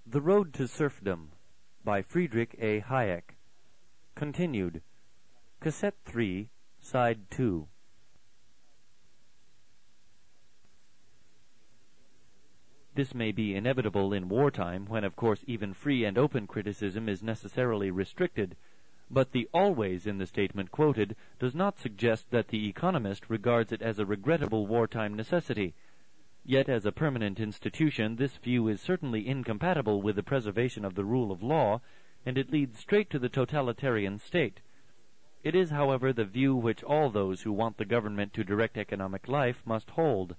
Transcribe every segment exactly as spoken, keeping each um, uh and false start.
The Road to Serfdom by Friedrich A. Hayek. Continued. Cassette three, Side two. This may be inevitable in wartime, when of course even free and open criticism is necessarily restricted, but the always in the statement quoted does not suggest that the economist regards it as a regrettable wartime necessity. Yet as a permanent institution, this view is certainly incompatible with the preservation of the rule of law, and it leads straight to the totalitarian state. It is, however, the view which all those who want the government to direct economic life must hold.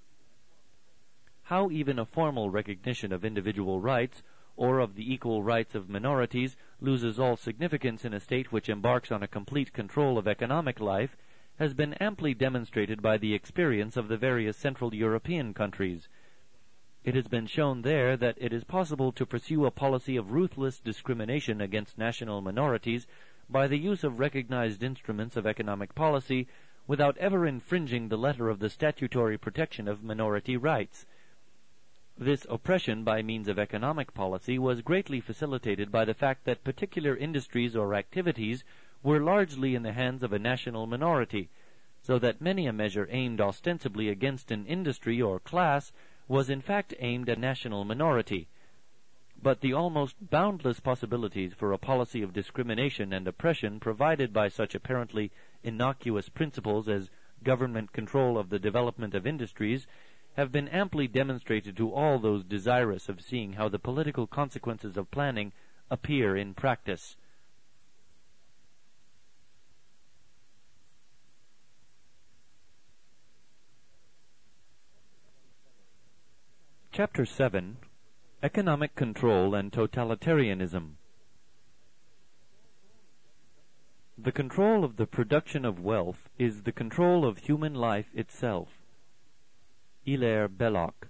How even a formal recognition of individual rights, or of the equal rights of minorities, loses all significance in a state which embarks on a complete control of economic life, has been amply demonstrated by the experience of the various Central European countries. It has been shown there that it is possible to pursue a policy of ruthless discrimination against national minorities by the use of recognized instruments of economic policy without ever infringing the letter of the statutory protection of minority rights. This oppression by means of economic policy was greatly facilitated by the fact that particular industries or activities were largely in the hands of a national minority, so that many a measure aimed ostensibly against an industry or class was in fact aimed at a national minority. But the almost boundless possibilities for a policy of discrimination and oppression provided by such apparently innocuous principles as government control of the development of industries have been amply demonstrated to all those desirous of seeing how the political consequences of planning appear in practice. Chapter seven. Economic Control and Totalitarianism. The control of the production of wealth is the control of human life itself. Hilaire Belloc.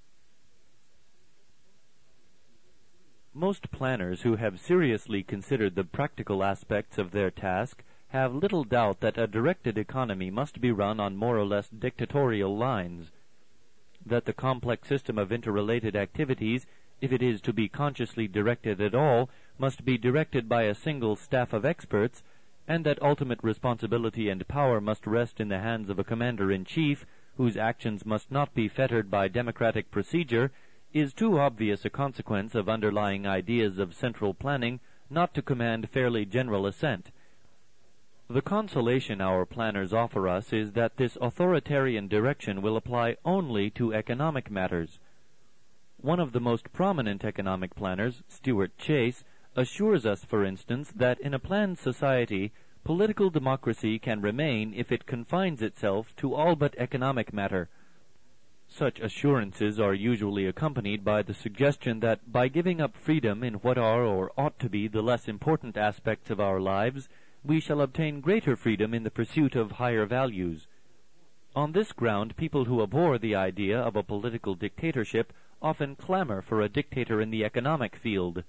Most planners who have seriously considered the practical aspects of their task have little doubt that a directed economy must be run on more or less dictatorial lines, that the complex system of interrelated activities, if it is to be consciously directed at all, must be directed by a single staff of experts, and that ultimate responsibility and power must rest in the hands of a commander-in-chief, whose actions must not be fettered by democratic procedure, is too obvious a consequence of underlying ideas of central planning not to command fairly general assent. The consolation our planners offer us is that this authoritarian direction will apply only to economic matters. One of the most prominent economic planners, Stuart Chase, assures us, for instance, that in a planned society, political democracy can remain if it confines itself to all but economic matter. Such assurances are usually accompanied by the suggestion that by giving up freedom in what are or ought to be the less important aspects of our lives, we shall obtain greater freedom in the pursuit of higher values. On this ground, people who abhor the idea of a political dictatorship often clamor for a dictator in the economic field.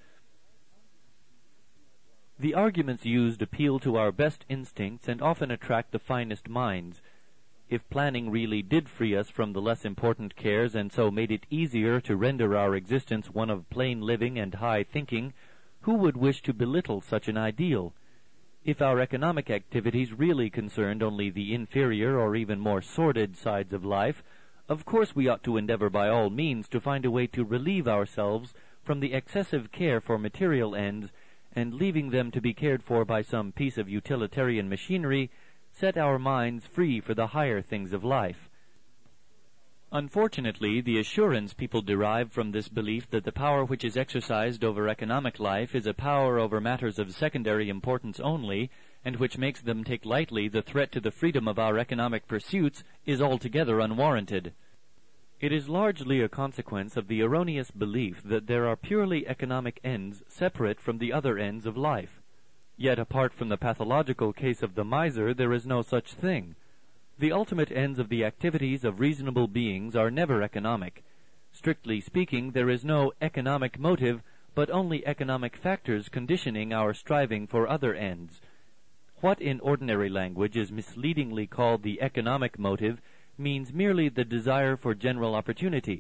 The arguments used appeal to our best instincts and often attract the finest minds. If planning really did free us from the less important cares and so made it easier to render our existence one of plain living and high thinking, who would wish to belittle such an ideal? If our economic activities really concerned only the inferior or even more sordid sides of life, of course we ought to endeavor by all means to find a way to relieve ourselves from the excessive care for material ends, and leaving them to be cared for by some piece of utilitarian machinery, set our minds free for the higher things of life. Unfortunately, the assurance people derive from this belief that the power which is exercised over economic life is a power over matters of secondary importance only, and which makes them take lightly the threat to the freedom of our economic pursuits, is altogether unwarranted. It is largely a consequence of the erroneous belief that there are purely economic ends separate from the other ends of life. Yet apart from the pathological case of the miser, there is no such thing. The ultimate ends of the activities of reasonable beings are never economic. Strictly speaking, there is no economic motive, but only economic factors conditioning our striving for other ends. What in ordinary language is misleadingly called the economic motive means merely the desire for general opportunity,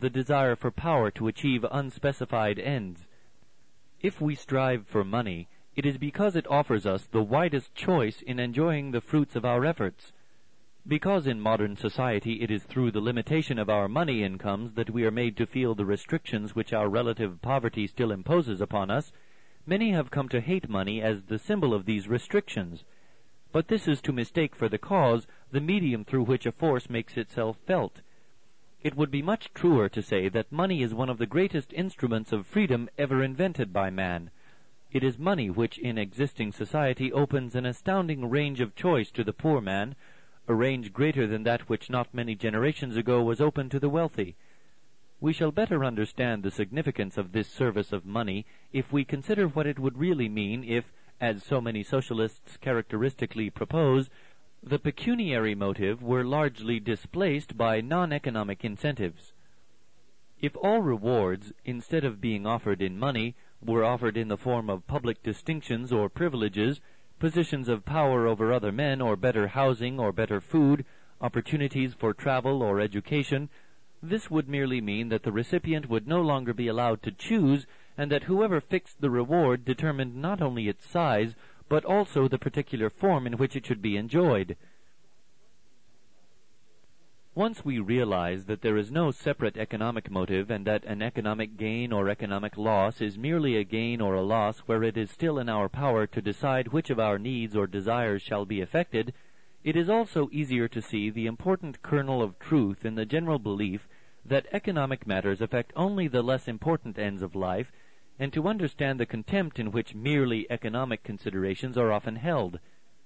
the desire for power to achieve unspecified ends. If we strive for money, it is because it offers us the widest choice in enjoying the fruits of our efforts. Because in modern society it is through the limitation of our money incomes that we are made to feel the restrictions which our relative poverty still imposes upon us, many have come to hate money as the symbol of these restrictions. But this is to mistake for the cause the medium through which a force makes itself felt. It would be much truer to say that money is one of the greatest instruments of freedom ever invented by man. It is money which in existing society opens an astounding range of choice to the poor man, a range greater than that which not many generations ago was open to the wealthy. We shall better understand the significance of this service of money if we consider what it would really mean if, as so many socialists characteristically propose, the pecuniary motive were largely displaced by non-economic incentives. If all rewards, instead of being offered in money, were offered in the form of public distinctions or privileges, positions of power over other men, or better housing, or better food, opportunities for travel or education, this would merely mean that the recipient would no longer be allowed to choose, and that whoever fixed the reward determined not only its size, but also the particular form in which it should be enjoyed. Once we realize that there is no separate economic motive, and that an economic gain or economic loss is merely a gain or a loss where it is still in our power to decide which of our needs or desires shall be affected, it is also easier to see the important kernel of truth in the general belief that economic matters affect only the less important ends of life, and to understand the contempt in which merely economic considerations are often held.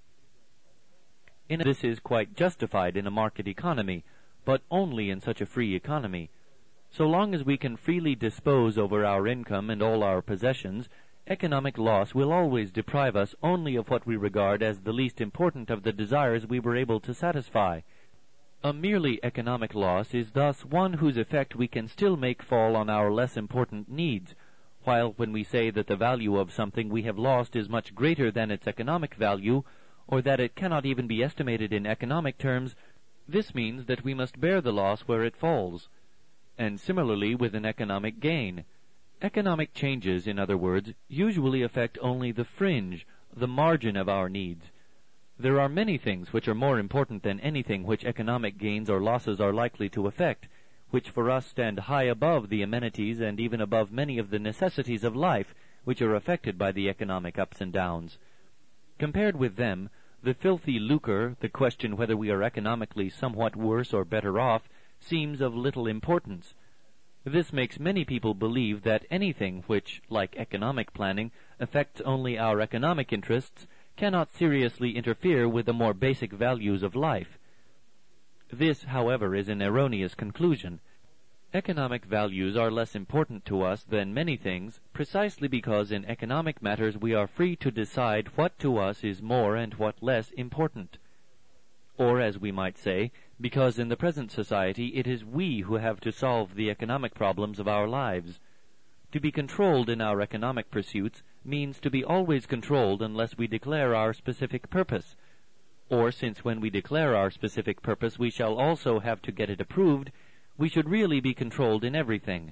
In this is quite justified in a market economy, but only in such a free economy. So long as we can freely dispose over our income and all our possessions, economic loss will always deprive us only of what we regard as the least important of the desires we were able to satisfy. A merely economic loss is thus one whose effect we can still make fall on our less important needs, while when we say that the value of something we have lost is much greater than its economic value, or that it cannot even be estimated in economic terms, this means that we must bear the loss where it falls. And similarly with an economic gain. Economic changes, in other words, usually affect only the fringe, the margin of our needs. There are many things which are more important than anything which economic gains or losses are likely to affect, which for us stand high above the amenities and even above many of the necessities of life which are affected by the economic ups and downs. Compared with them, the filthy lucre, the question whether we are economically somewhat worse or better off, seems of little importance. This makes many people believe that anything which, like economic planning, affects only our economic interests cannot seriously interfere with the more basic values of life. This, however, is an erroneous conclusion. Economic values are less important to us than many things, precisely because in economic matters we are free to decide what to us is more and what less important. Or, as we might say, because in the present society it is we who have to solve the economic problems of our lives. To be controlled in our economic pursuits means to be always controlled unless we declare our specific purpose. Or, since when we declare our specific purpose we shall also have to get it approved, we should really be controlled in everything.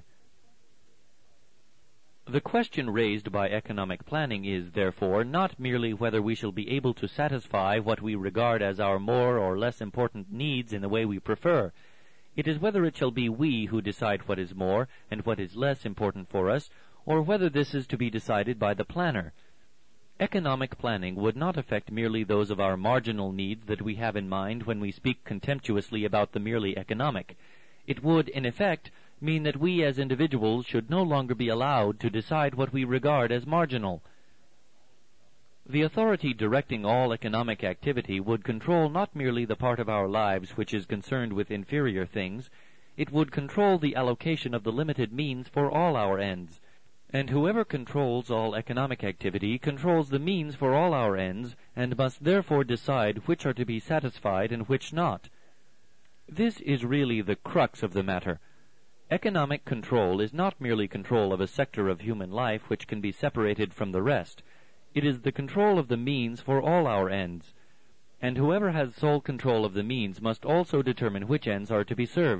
The question raised by economic planning is, therefore, not merely whether we shall be able to satisfy what we regard as our more or less important needs in the way we prefer. It is whether it shall be we who decide what is more and what is less important for us, or whether this is to be decided by the planner. Economic planning would not affect merely those of our marginal needs that we have in mind when we speak contemptuously about the merely economic. It would, in effect, mean that we as individuals should no longer be allowed to decide what we regard as marginal. The authority directing all economic activity would control not merely the part of our lives which is concerned with inferior things, it would control the allocation of the limited means for all our ends. And whoever controls all economic activity controls the means for all our ends, and must therefore decide which are to be satisfied and which not. This is really the crux of the matter. Economic control is not merely control of a sector of human life which can be separated from the rest. It is the control of the means for all our ends. And whoever has sole control of the means must also determine which ends are to be served,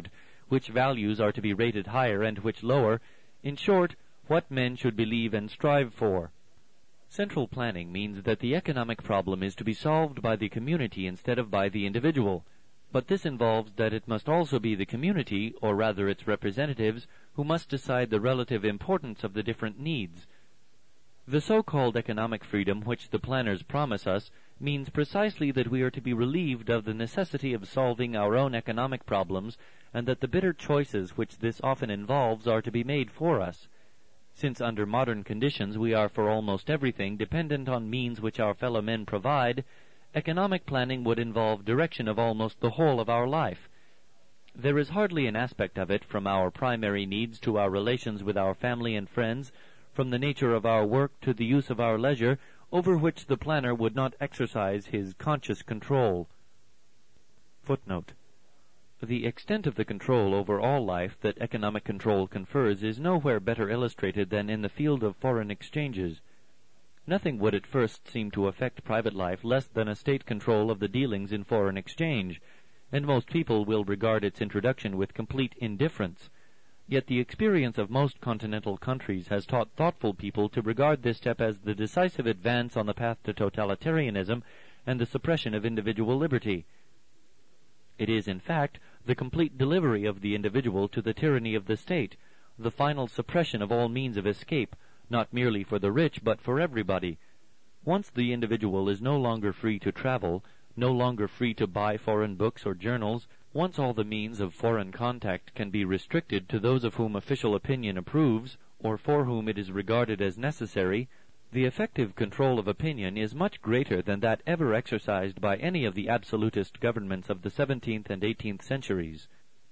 which values are to be rated higher and which lower, in short, what men should believe and strive for. Central planning means that the economic problem is to be solved by the community instead of by the individual, but this involves that it must also be the community, or rather its representatives, who must decide the relative importance of the different needs. The so-called economic freedom which the planners promise us means precisely that we are to be relieved of the necessity of solving our own economic problems, and that the bitter choices which this often involves are to be made for us. Since under modern conditions we are for almost everything dependent on means which our fellow men provide, economic planning would involve direction of almost the whole of our life. There is hardly an aspect of it, from our primary needs to our relations with our family and friends, from the nature of our work to the use of our leisure, over which the planner would not exercise his conscious control. Footnote. The extent of the control over all life that economic control confers is nowhere better illustrated than in the field of foreign exchanges. Nothing would at first seem to affect private life less than a state control of the dealings in foreign exchange, and most people will regard its introduction with complete indifference. Yet the experience of most continental countries has taught thoughtful people to regard this step as the decisive advance on the path to totalitarianism and the suppression of individual liberty. It is, in fact, the complete delivery of the individual to the tyranny of the state, the final suppression of all means of escape, not merely for the rich, but for everybody. Once the individual is no longer free to travel, no longer free to buy foreign books or journals, once all the means of foreign contact can be restricted to those of whom official opinion approves, or for whom it is regarded as necessary, the effective control of opinion is much greater than that ever exercised by any of the absolutist governments of the seventeenth and eighteenth centuries.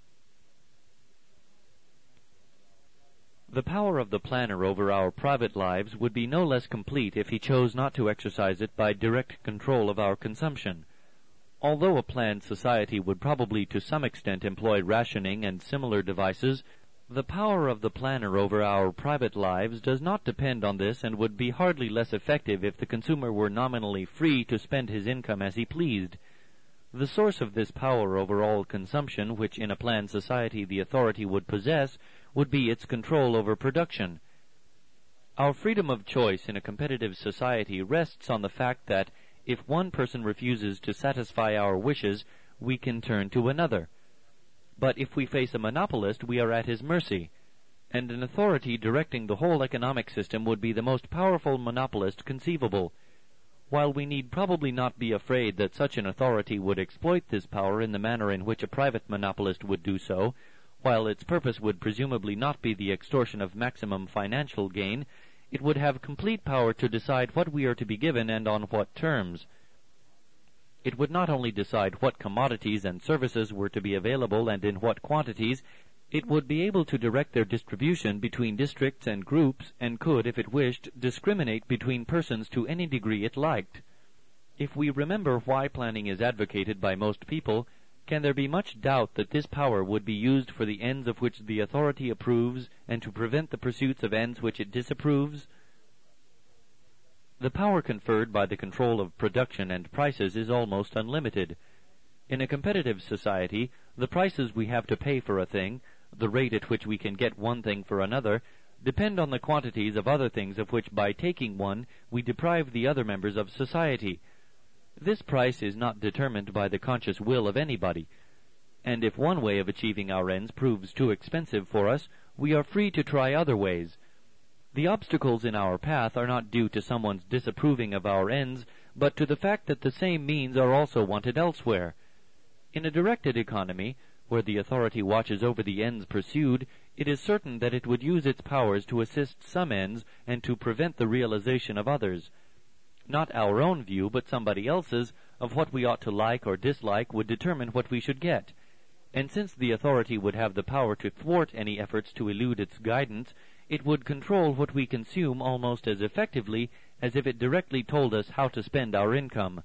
The power of the planner over our private lives would be no less complete if he chose not to exercise it by direct control of our consumption. Although a planned society would probably to some extent employ rationing and similar devices, the power of the planner over our private lives does not depend on this and would be hardly less effective if the consumer were nominally free to spend his income as he pleased. The source of this power over all consumption, which in a planned society the authority would possess, would be its control over production. Our freedom of choice in a competitive society rests on the fact that if one person refuses to satisfy our wishes, we can turn to another. But if we face a monopolist, we are at his mercy, and an authority directing the whole economic system would be the most powerful monopolist conceivable. While we need probably not be afraid that such an authority would exploit this power in the manner in which a private monopolist would do so, while its purpose would presumably not be the extortion of maximum financial gain, it would have complete power to decide what we are to be given and on what terms. It would not only decide what commodities and services were to be available and in what quantities, it would be able to direct their distribution between districts and groups, and could, if it wished, discriminate between persons to any degree it liked. If we remember why planning is advocated by most people, can there be much doubt that this power would be used for the ends of which the authority approves and to prevent the pursuits of ends which it disapproves? The power conferred by the control of production and prices is almost unlimited. In a competitive society, the prices we have to pay for a thing, the rate at which we can get one thing for another, depend on the quantities of other things of which by taking one we deprive the other members of society. This price is not determined by the conscious will of anybody, and if one way of achieving our ends proves too expensive for us, we are free to try other ways. The obstacles in our path are not due to someone's disapproving of our ends, but to the fact that the same means are also wanted elsewhere. In a directed economy, where the authority watches over the ends pursued, it is certain that it would use its powers to assist some ends and to prevent the realization of others. Not our own view, but somebody else's, of what we ought to like or dislike would determine what we should get. And since the authority would have the power to thwart any efforts to elude its guidance, it would control what we consume almost as effectively as if it directly told us how to spend our income.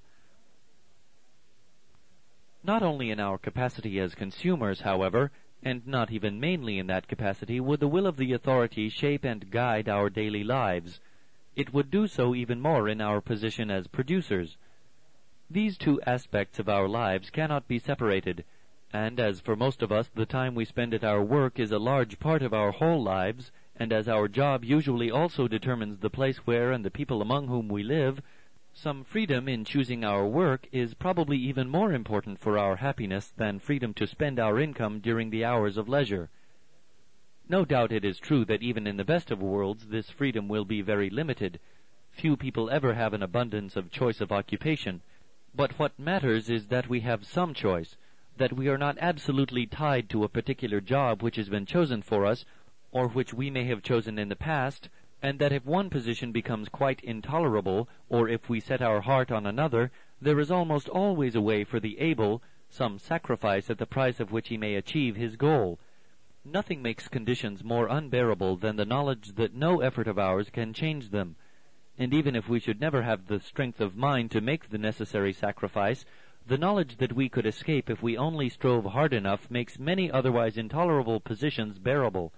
Not only in our capacity as consumers, however, and not even mainly in that capacity, would the will of the authority shape and guide our daily lives. It would do so even more in our position as producers. These two aspects of our lives cannot be separated, And as for most of us the time we spend at our work is a large part of our whole lives, and as our job usually also determines the place where and the people among whom we live, some freedom in choosing our work is probably even more important for our happiness than freedom to spend our income during the hours of leisure. No doubt it is true that even in the best of worlds this freedom will be very limited. Few people ever have an abundance of choice of occupation. But what matters is that we have some choice, that we are not absolutely tied to a particular job which has been chosen for us, or which we may have chosen in the past, and that if one position becomes quite intolerable, or if we set our heart on another, there is almost always a way for the able, some sacrifice at the price of which he may achieve his goal. Nothing makes conditions more unbearable than the knowledge that no effort of ours can change them. And even if we should never have the strength of mind to make the necessary sacrifice, the knowledge that we could escape if we only strove hard enough makes many otherwise intolerable positions bearable.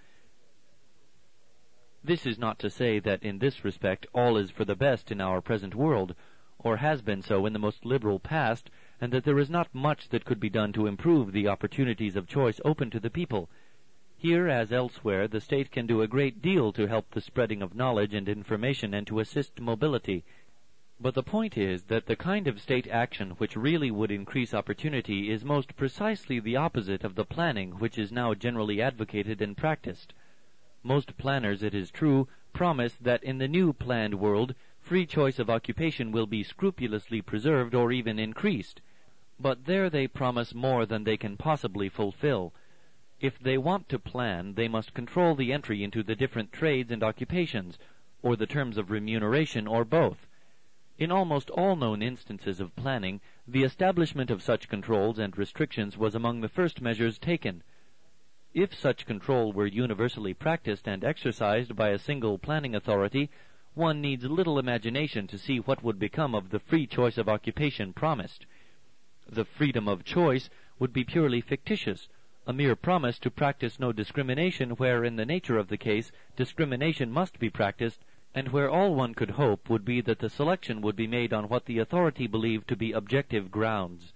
This is not to say that in this respect all is for the best in our present world, or has been so in the most liberal past, and that there is not much that could be done to improve the opportunities of choice open to the people. Here, as elsewhere, the state can do a great deal to help the spreading of knowledge and information and to assist mobility. But the point is that the kind of state action which really would increase opportunity is most precisely the opposite of the planning which is now generally advocated and practiced. Most planners, it is true, promise that in the new planned world free choice of occupation will be scrupulously preserved or even increased. But there they promise more than they can possibly fulfill. If they want to plan, they must control the entry into the different trades and occupations, or the terms of remuneration, or both. In almost all known instances of planning, the establishment of such controls and restrictions was among the first measures taken. If such control were universally practiced and exercised by a single planning authority, one needs little imagination to see what would become of the free choice of occupation promised. The freedom of choice would be purely fictitious, a mere promise to practice no discrimination where in the nature of the case discrimination must be practiced, and where all one could hope would be that the selection would be made on what the authority believed to be objective grounds.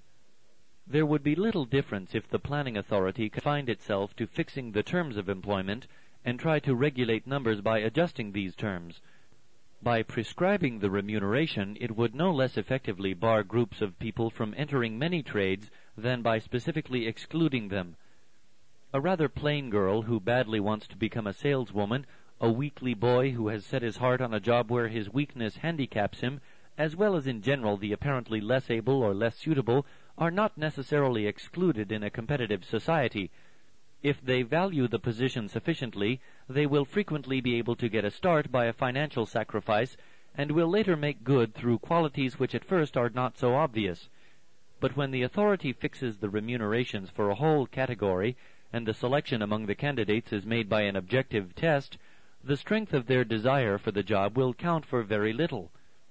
There would be little difference if the planning authority confined itself to fixing the terms of employment and try to regulate numbers by adjusting these terms. By prescribing the remuneration, it would no less effectively bar groups of people from entering many trades than by specifically excluding them. A rather plain girl who badly wants to become a saleswoman, a weakly boy who has set his heart on a job where his weakness handicaps him, as well as in general the apparently less able or less suitable, are not necessarily excluded in a competitive society. If they value the position sufficiently, they will frequently be able to get a start by a financial sacrifice, and will later make good through qualities which at first are not so obvious. But when the authority fixes the remunerations for a whole category, and the selection among the candidates is made by an objective test, the strength of their desire for the job will count for very little.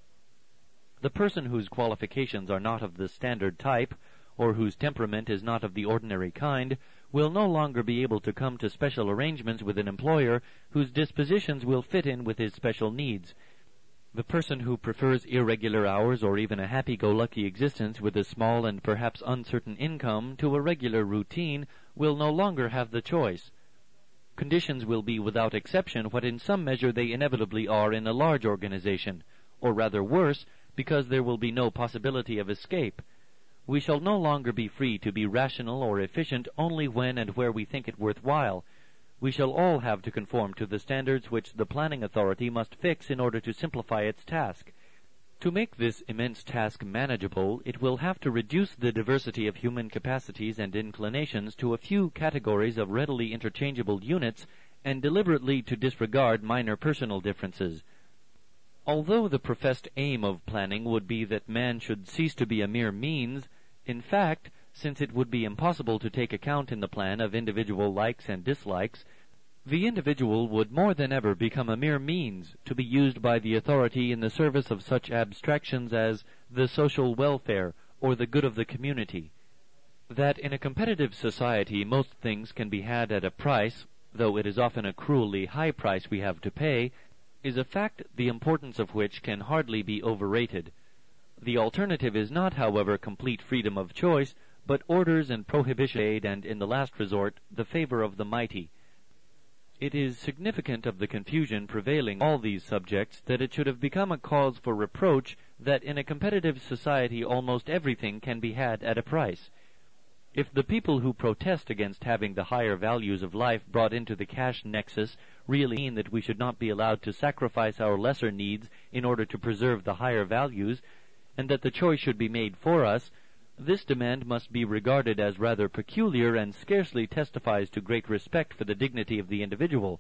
The person whose qualifications are not of the standard type, or whose temperament is not of the ordinary kind, will no longer be able to come to special arrangements with an employer whose dispositions will fit in with his special needs. The person who prefers irregular hours or even a happy-go-lucky existence with a small and perhaps uncertain income to a regular routine will no longer have the choice. Conditions will be without exception what in some measure they inevitably are in a large organization, or rather worse, because there will be no possibility of escape. We shall no longer be free to be rational or efficient only when and where we think it worthwhile. We shall all have to conform to the standards which the planning authority must fix in order to simplify its task. To make this immense task manageable, it will have to reduce the diversity of human capacities and inclinations to a few categories of readily interchangeable units, and deliberately to disregard minor personal differences. Although the professed aim of planning would be that man should cease to be a mere means, in fact, since it would be impossible to take account in the plan of individual likes and dislikes, the individual would more than ever become a mere means to be used by the authority in the service of such abstractions as the social welfare or the good of the community. That in a competitive society most things can be had at a price, though it is often a cruelly high price we have to pay, is a fact the importance of which can hardly be overrated. The alternative is not, however, complete freedom of choice, but orders and prohibition aid, and in the last resort, the favor of the mighty. It is significant of the confusion prevailing all these subjects that it should have become a cause for reproach that in a competitive society almost everything can be had at a price. If the people who protest against having the higher values of life brought into the cash nexus really mean that we should not be allowed to sacrifice our lesser needs in order to preserve the higher values, and that the choice should be made for us, this demand must be regarded as rather peculiar and scarcely testifies to great respect for the dignity of the individual.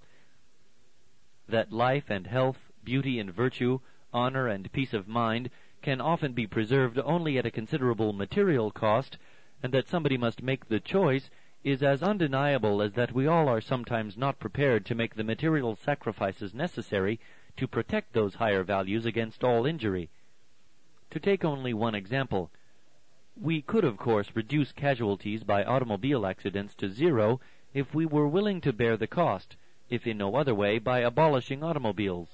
That life and health, beauty and virtue, honor and peace of mind can often be preserved only at a considerable material cost, and that somebody must make the choice, is as undeniable as that we all are sometimes not prepared to make the material sacrifices necessary to protect those higher values against all injury. To take only one example, we could, of course, reduce casualties by automobile accidents to zero if we were willing to bear the cost, if in no other way by abolishing automobiles.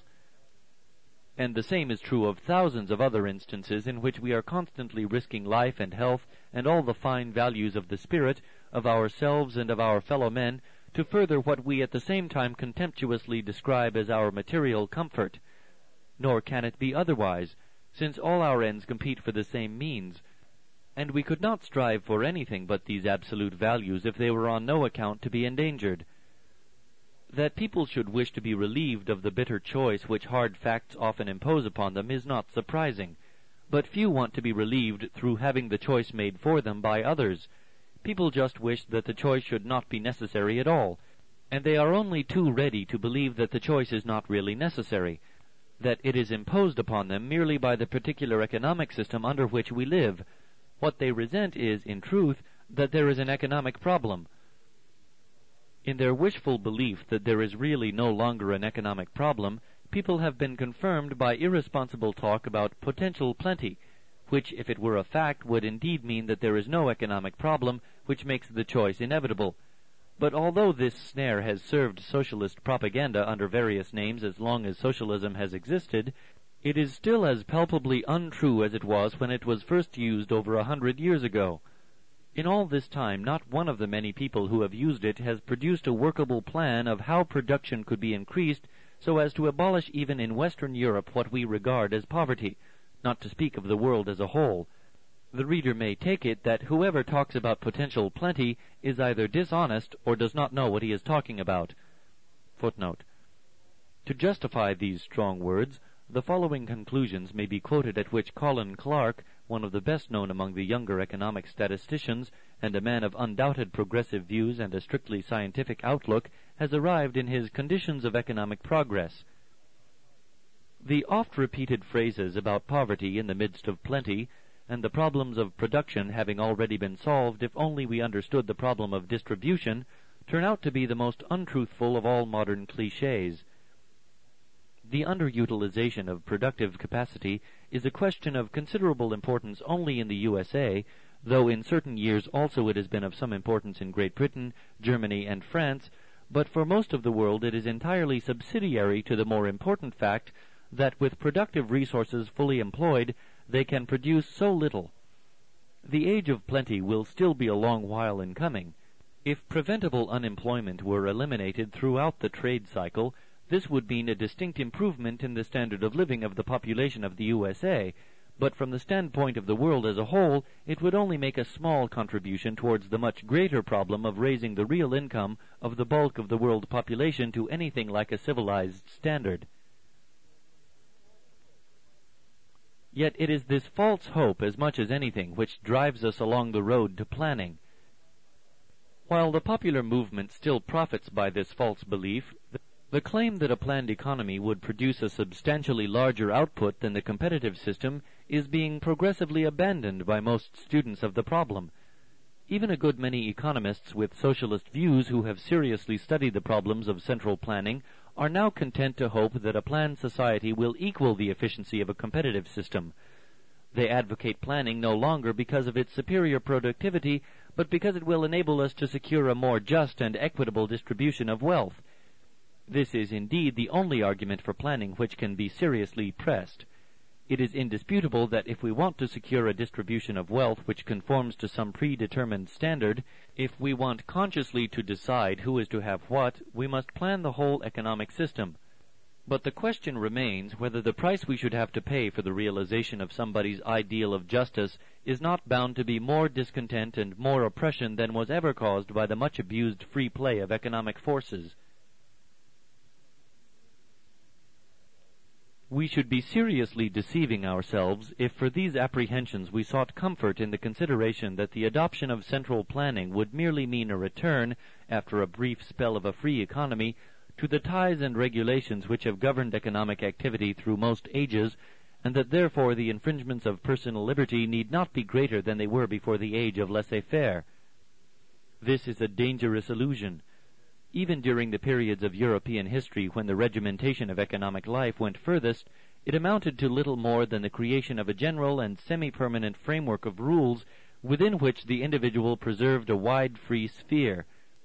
And the same is true of thousands of other instances in which we are constantly risking life and health and all the fine values of the spirit, of ourselves and of our fellow men, to further what we at the same time contemptuously describe as our material comfort. Nor can it be otherwise, since all our ends compete for the same means, and we could not strive for anything but these absolute values if they were on no account to be endangered. That people should wish to be relieved of the bitter choice which hard facts often impose upon them is not surprising, but few want to be relieved through having the choice made for them by others. People just wish that the choice should not be necessary at all, and they are only too ready to believe that the choice is not really necessary, that it is imposed upon them merely by the particular economic system under which we live. What they resent is, in truth, that there is an economic problem. In their wishful belief that there is really no longer an economic problem, people have been confirmed by irresponsible talk about potential plenty, which, if it were a fact, would indeed mean that there is no economic problem, which makes the choice inevitable. But although this snare has served socialist propaganda under various names as long as socialism has existed, it is still as palpably untrue as it was when it was first used over a hundred years ago. In all this time, not one of the many people who have used it has produced a workable plan of how production could be increased so as to abolish even in Western Europe what we regard as poverty, not to speak of the world as a whole. The reader may take it that whoever talks about potential plenty is either dishonest or does not know what he is talking about. Footnote. To justify these strong words, the following conclusions may be quoted at which Colin Clark, one of the best known among the younger economic statisticians, and a man of undoubted progressive views and a strictly scientific outlook, has arrived in his Conditions of Economic Progress. The oft-repeated phrases about poverty in the midst of plenty, and the problems of production having already been solved if only we understood the problem of distribution, turn out to be the most untruthful of all modern cliches. The underutilization of productive capacity is a question of considerable importance only in the U S A, though in certain years also it has been of some importance in Great Britain, Germany, and France, but for most of the world it is entirely subsidiary to the more important fact that with productive resources fully employed, they can produce so little. The age of plenty will still be a long while in coming. If preventable unemployment were eliminated throughout the trade cycle, this would mean a distinct improvement in the standard of living of the population of the U S A, but from the standpoint of the world as a whole, it would only make a small contribution towards the much greater problem of raising the real income of the bulk of the world population to anything like a civilized standard. Yet it is this false hope as much as anything which drives us along the road to planning. While the popular movement still profits by this false belief, the claim that a planned economy would produce a substantially larger output than the competitive system is being progressively abandoned by most students of the problem. Even a good many economists with socialist views who have seriously studied the problems of central planning are now content to hope that a planned society will equal the efficiency of a competitive system. They advocate planning no longer because of its superior productivity, but because it will enable us to secure a more just and equitable distribution of wealth. This is indeed the only argument for planning which can be seriously pressed. It is indisputable that if we want to secure a distribution of wealth which conforms to some predetermined standard, if we want consciously to decide who is to have what, we must plan the whole economic system. But the question remains whether the price we should have to pay for the realization of somebody's ideal of justice is not bound to be more discontent and more oppression than was ever caused by the much abused free play of economic forces. We should be seriously deceiving ourselves if for these apprehensions we sought comfort in the consideration that the adoption of central planning would merely mean a return, after a brief spell of a free economy, to the ties and regulations which have governed economic activity through most ages, and that therefore the infringements of personal liberty need not be greater than they were before the age of laissez-faire. This is a dangerous illusion. Even during the periods of European history when the regimentation of economic life went furthest, it amounted to little more than the creation of a general and semi-permanent framework of rules within which the individual preserved a wide free sphere.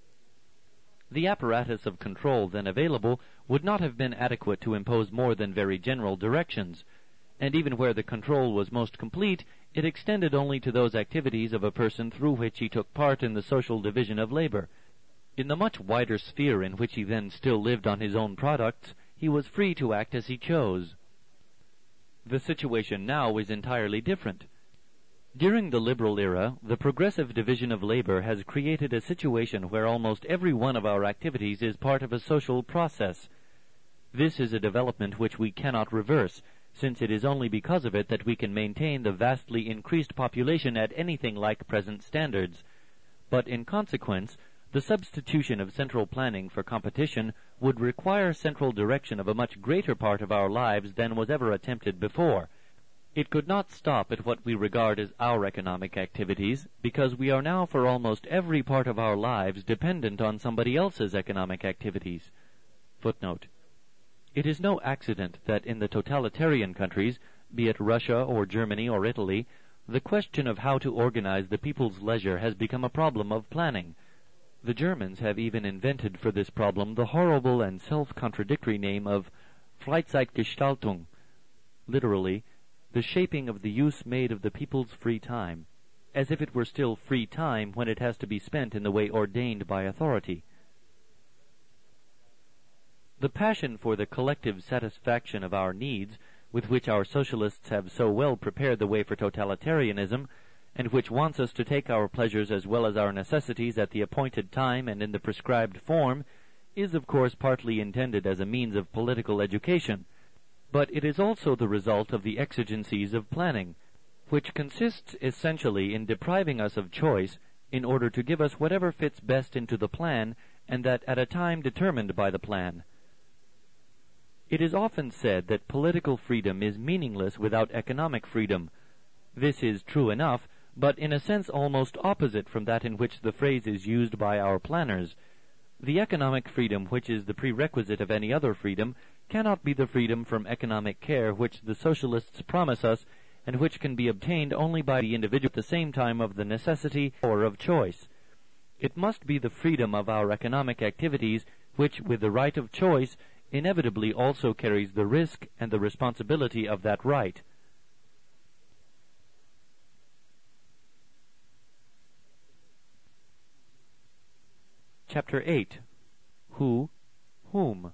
The apparatus of control then available would not have been adequate to impose more than very general directions, and even where the control was most complete, it extended only to those activities of a person through which he took part in the social division of labor. In the much wider sphere in which he then still lived on his own products, he was free to act as he chose. The situation now is entirely different. During the liberal era, the progressive division of labor has created a situation where almost every one of our activities is part of a social process. This is a development which we cannot reverse, since it is only because of it that we can maintain the vastly increased population at anything like present standards. But in consequence, the substitution of central planning for competition would require central direction of a much greater part of our lives than was ever attempted before. It could not stop at what we regard as our economic activities, because we are now for almost every part of our lives dependent on somebody else's economic activities. Footnote. It is no accident that in the totalitarian countries, be it Russia or Germany or Italy, the question of how to organize the people's leisure has become a problem of planning. The Germans have even invented for this problem the horrible and self-contradictory name of Freizeitgestaltung, literally, the shaping of the use made of the people's free time, as if it were still free time when it has to be spent in the way ordained by authority. The passion for the collective satisfaction of our needs, with which our socialists have so well prepared the way for totalitarianism, and which wants us to take our pleasures as well as our necessities at the appointed time and in the prescribed form, is of course partly intended as a means of political education, but it is also the result of the exigencies of planning, which consists essentially in depriving us of choice in order to give us whatever fits best into the plan, and that at a time determined by the plan. It is often said that political freedom is meaningless without economic freedom. This is true enough, but in a sense almost opposite from that in which the phrase is used by our planners. The economic freedom which is the prerequisite of any other freedom cannot be the freedom from economic care which the socialists promise us, and which can be obtained only by the individual at the same time of the necessity or of choice. It must be the freedom of our economic activities which, with the right of choice, inevitably also carries the risk and the responsibility of that right. Chapter eight. Who, Whom?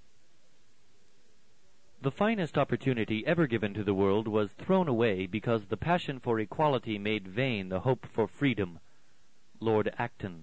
The finest opportunity ever given to the world was thrown away because the passion for equality made vain the hope for freedom. Lord Acton.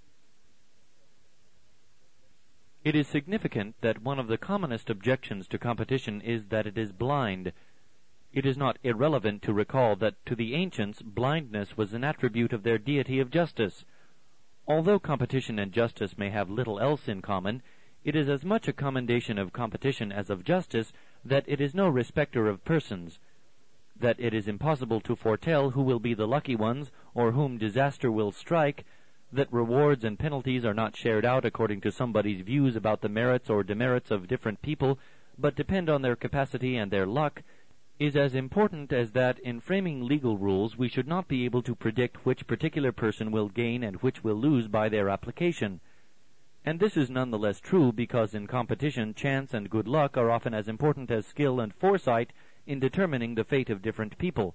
It is significant that one of the commonest objections to competition is that it is blind. It is not irrelevant to recall that to the ancients blindness was an attribute of their deity of justice. Although competition and justice may have little else in common, it is as much a commendation of competition as of justice that it is no respecter of persons, that it is impossible to foretell who will be the lucky ones or whom disaster will strike, that rewards and penalties are not shared out according to somebody's views about the merits or demerits of different people, but depend on their capacity and their luck, is as important as that in framing legal rules we should not be able to predict which particular person will gain and which will lose by their application. And this is none the less true because in competition chance and good luck are often as important as skill and foresight in determining the fate of different people.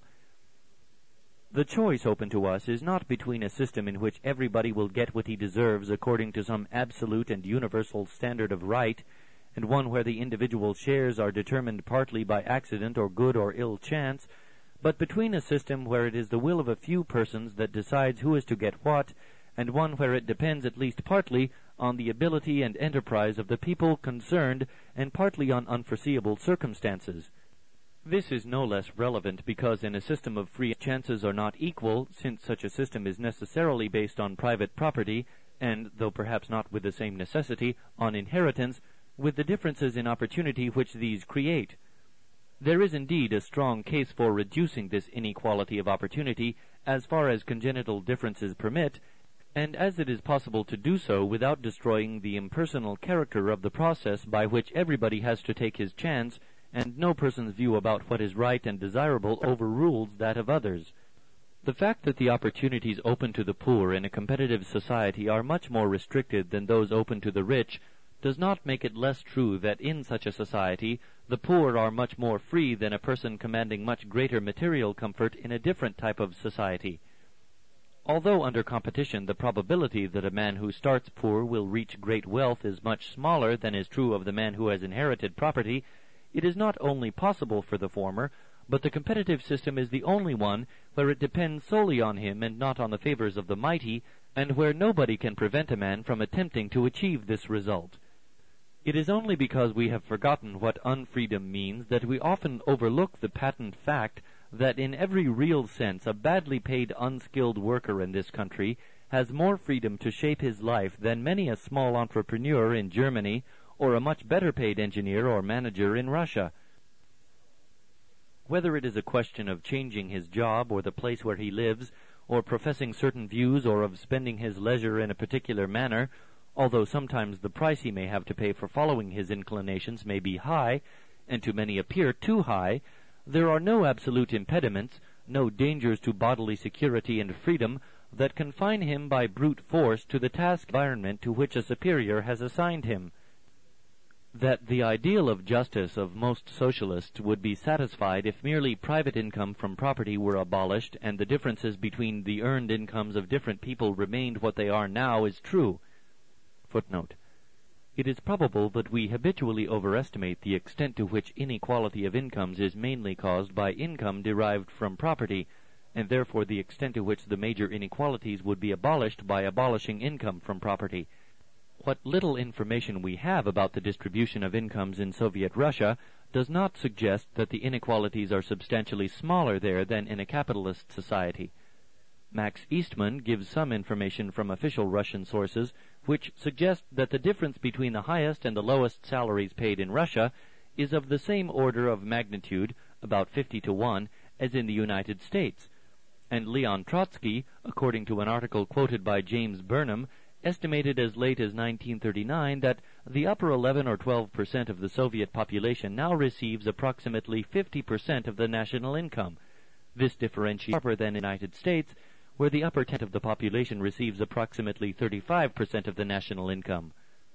The choice open to us is not between a system in which everybody will get what he deserves according to some absolute and universal standard of right, and one where the individual shares are determined partly by accident or good or ill chance, but between a system where it is the will of a few persons that decides who is to get what, and one where it depends at least partly on the ability and enterprise of the people concerned and partly on unforeseeable circumstances. This is no less relevant because in a system of free chances are not equal, since such a system is necessarily based on private property, and, though perhaps not with the same necessity, on inheritance, with the differences in opportunity which these create. There is indeed a strong case for reducing this inequality of opportunity as far as congenital differences permit, and as it is possible to do so without destroying the impersonal character of the process by which everybody has to take his chance, and no person's view about what is right and desirable overrules that of others. The fact that the opportunities open to the poor in a competitive society are much more restricted than those open to the rich does not make it less true that in such a society the poor are much more free than a person commanding much greater material comfort in a different type of society. Although under competition the probability that a man who starts poor will reach great wealth is much smaller than is true of the man who has inherited property, it is not only possible for the former, but the competitive system is the only one where it depends solely on him and not on the favors of the mighty, and where nobody can prevent a man from attempting to achieve this result. It is only because we have forgotten what unfreedom means that we often overlook the patent fact that in every real sense a badly paid unskilled worker in this country has more freedom to shape his life than many a small entrepreneur in Germany or a much better paid engineer or manager in Russia. Whether it is a question of changing his job or the place where he lives, or professing certain views or of spending his leisure in a particular manner, although sometimes the price he may have to pay for following his inclinations may be high, and to many appear too high, there are no absolute impediments, no dangers to bodily security and freedom that confine him by brute force to the task environment to which a superior has assigned him. That the ideal of justice of most socialists would be satisfied if merely private income from property were abolished and the differences between the earned incomes of different people remained what they are now is true. Footnote. It is probable that we habitually overestimate the extent to which inequality of incomes is mainly caused by income derived from property, and therefore the extent to which the major inequalities would be abolished by abolishing income from property. What little information we have about the distribution of incomes in Soviet Russia does not suggest that the inequalities are substantially smaller there than in a capitalist society. Max Eastman gives some information from official Russian sources which suggest that the difference between the highest and the lowest salaries paid in Russia is of the same order of magnitude, about fifty to one, as in the United States. And Leon Trotsky, according to an article quoted by James Burnham, estimated as late as nineteen thirty-nine that the upper eleven or twelve percent of the Soviet population now receives approximately fifty percent of the national income. This differentiates sharper than in the United States, where the upper tenth of the population receives approximately thirty-five percent of the national income.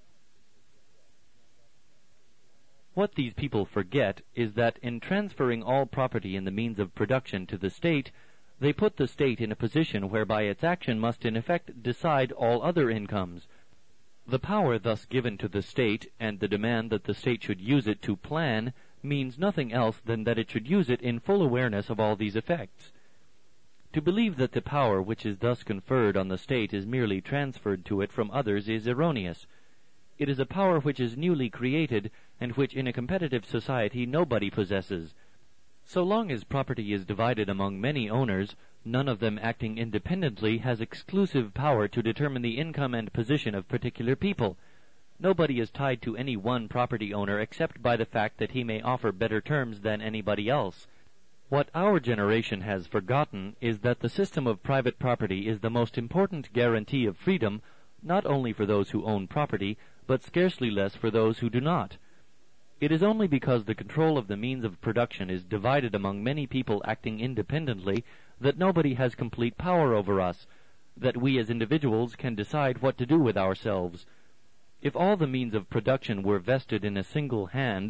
What these people forget is that in transferring all property and the means of production to the state, they put the state in a position whereby its action must in effect decide all other incomes. The power thus given to the state, and the demand that the state should use it to plan, means nothing else than that it should use it in full awareness of all these effects. To believe that the power which is thus conferred on the state is merely transferred to it from others is erroneous. It is a power which is newly created, and which in a competitive society nobody possesses. So long as property is divided among many owners, none of them acting independently has exclusive power to determine the income and position of particular people. Nobody is tied to any one property owner except by the fact that he may offer better terms than anybody else. What our generation has forgotten is that the system of private property is the most important guarantee of freedom, not only for those who own property, but scarcely less for those who do not. It is only because the control of the means of production is divided among many people acting independently that nobody has complete power over us, that we as individuals can decide what to do with ourselves. If all the means of production were vested in a single hand,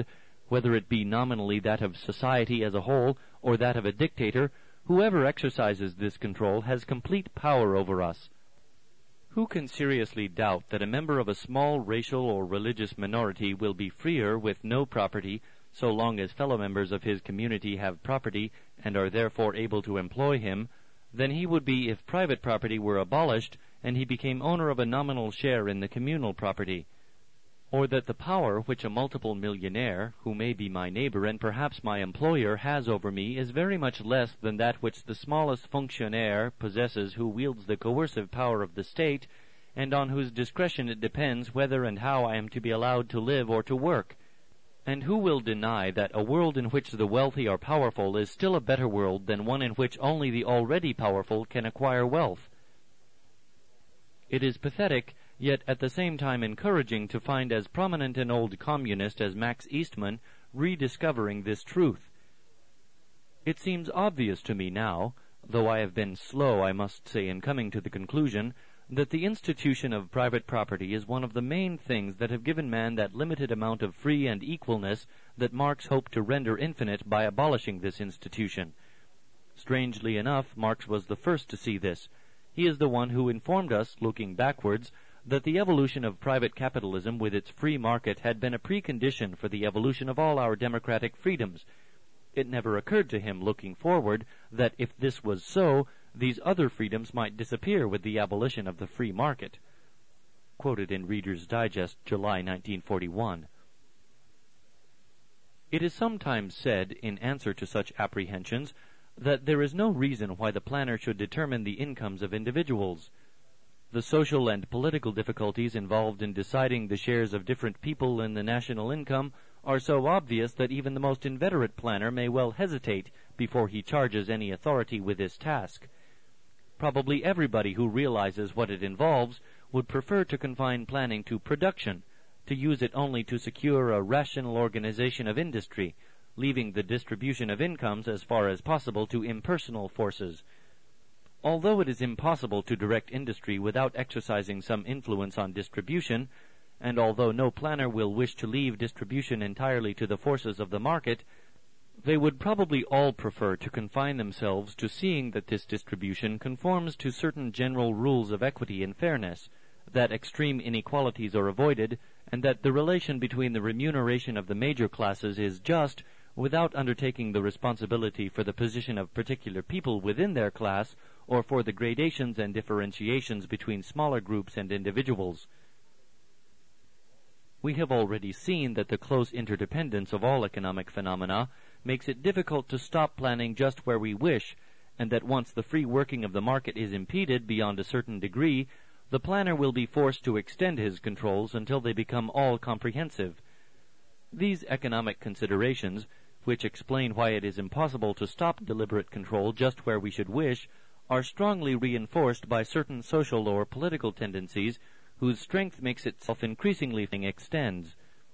whether it be nominally that of society as a whole or that of a dictator, whoever exercises this control has complete power over us. Who can seriously doubt that a member of a small racial or religious minority will be freer with no property so long as fellow members of his community have property and are therefore able to employ him, than he would be if private property were abolished and he became owner of a nominal share in the communal property? Or that the power which a multiple millionaire, who may be my neighbor and perhaps my employer, has over me is very much less than that which the smallest fonctionnaire possesses who wields the coercive power of the state, and on whose discretion it depends whether and how I am to be allowed to live or to work. And who will deny that a world in which the wealthy are powerful is still a better world than one in which only the already powerful can acquire wealth? It is pathetic, yet at the same time encouraging, to find as prominent an old communist as Max Eastman rediscovering this truth. It seems obvious to me now, though I have been slow, I must say, in coming to the conclusion, that the institution of private property is one of the main things that have given man that limited amount of free and equalness that Marx hoped to render infinite by abolishing this institution. Strangely enough, Marx was the first to see this. He is the one who informed us, looking backwards, that the evolution of private capitalism with its free market had been a precondition for the evolution of all our democratic freedoms. It never occurred to him, looking forward, that if this was so, these other freedoms might disappear with the abolition of the free market. Quoted in Reader's Digest, July nineteen forty-one. It is sometimes said, in answer to such apprehensions, that there is no reason why the planner should determine the incomes of individuals. The social and political difficulties involved in deciding the shares of different people in the national income are so obvious that even the most inveterate planner may well hesitate before he charges any authority with this task. Probably everybody who realizes what it involves would prefer to confine planning to production, to use it only to secure a rational organization of industry, leaving the distribution of incomes as far as possible to impersonal forces. Although it is impossible to direct industry without exercising some influence on distribution, and although no planner will wish to leave distribution entirely to the forces of the market, they would probably all prefer to confine themselves to seeing that this distribution conforms to certain general rules of equity and fairness, that extreme inequalities are avoided, and that the relation between the remuneration of the major classes is just, without undertaking the responsibility for the position of particular people within their class, or for the gradations and differentiations between smaller groups and individuals. We have already seen that the close interdependence of all economic phenomena makes it difficult to stop planning just where we wish, and that once the free working of the market is impeded beyond a certain degree, the planner will be forced to extend his controls until they become all-comprehensive. These economic considerations, which explain why it is impossible to stop deliberate control just where we should wish, are strongly reinforced by certain social or political tendencies whose strength makes itself increasingly extends.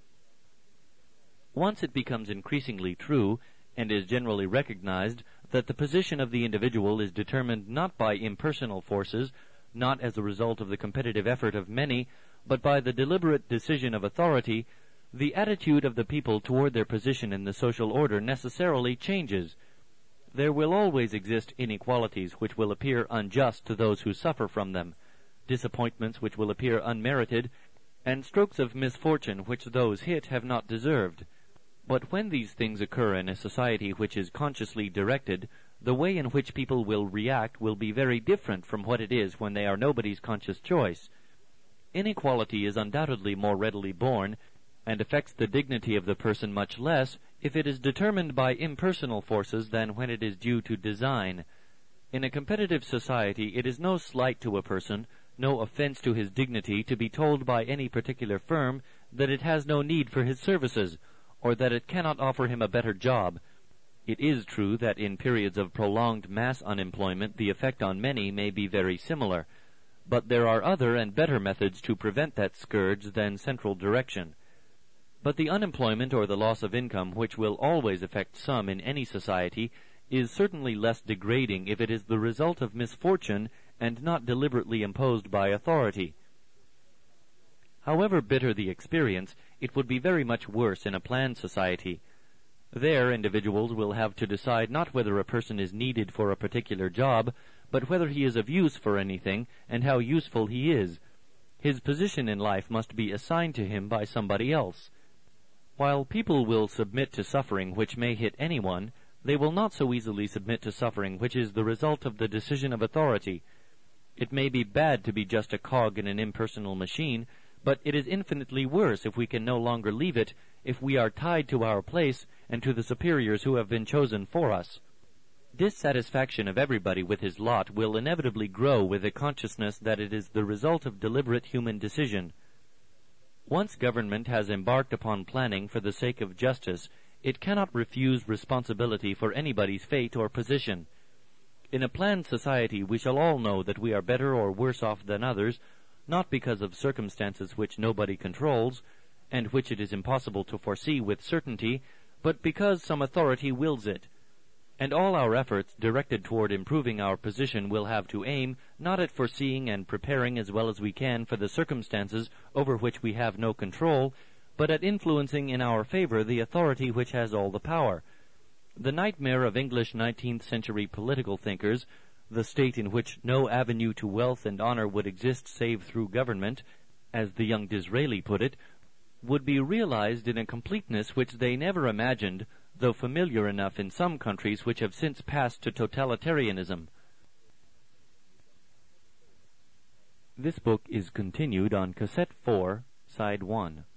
Once it becomes increasingly true, and is generally recognized, that the position of the individual is determined not by impersonal forces, not as a result of the competitive effort of many, but by the deliberate decision of authority, the attitude of the people toward their position in the social order necessarily changes. There will always exist inequalities which will appear unjust to those who suffer from them, disappointments which will appear unmerited, and strokes of misfortune which those hit have not deserved. But when these things occur in a society which is consciously directed, the way in which people will react will be very different from what it is when they are nobody's conscious choice. Inequality is undoubtedly more readily born, and affects the dignity of the person much less, if it is determined by impersonal forces than when it is due to design. In a competitive society, it is no slight to a person, no offense to his dignity, to be told by any particular firm that it has no need for his services, or that it cannot offer him a better job. It is true that in periods of prolonged mass unemployment the effect on many may be very similar, but there are other and better methods to prevent that scourge than central direction. But the unemployment or the loss of income which will always affect some in any society is certainly less degrading if it is the result of misfortune and not deliberately imposed by authority. However bitter the experience, it would be very much worse in a planned society. There, individuals will have to decide not whether a person is needed for a particular job, but whether he is of use for anything, and how useful he is. His position in life must be assigned to him by somebody else. While people will submit to suffering which may hit anyone, they will not so easily submit to suffering which is the result of the decision of authority. It may be bad to be just a cog in an impersonal machine, but it is infinitely worse if we can no longer leave it, if we are tied to our place and to the superiors who have been chosen for us. Dissatisfaction of everybody with his lot will inevitably grow with the consciousness that it is the result of deliberate human decision. Once government has embarked upon planning for the sake of justice, it cannot refuse responsibility for anybody's fate or position. In a planned society we shall all know that we are better or worse off than others, not because of circumstances which nobody controls, and which it is impossible to foresee with certainty, but because some authority wills it. And all our efforts directed toward improving our position will have to aim, not at foreseeing and preparing as well as we can for the circumstances over which we have no control, but at influencing in our favor the authority which has all the power. The nightmare of English nineteenth century political thinkers, the state in which no avenue to wealth and honor would exist save through government, as the young Disraeli put it, would be realized in a completeness which they never imagined, though familiar enough in some countries which have since passed to totalitarianism. This book is continued on Cassette four, Side one.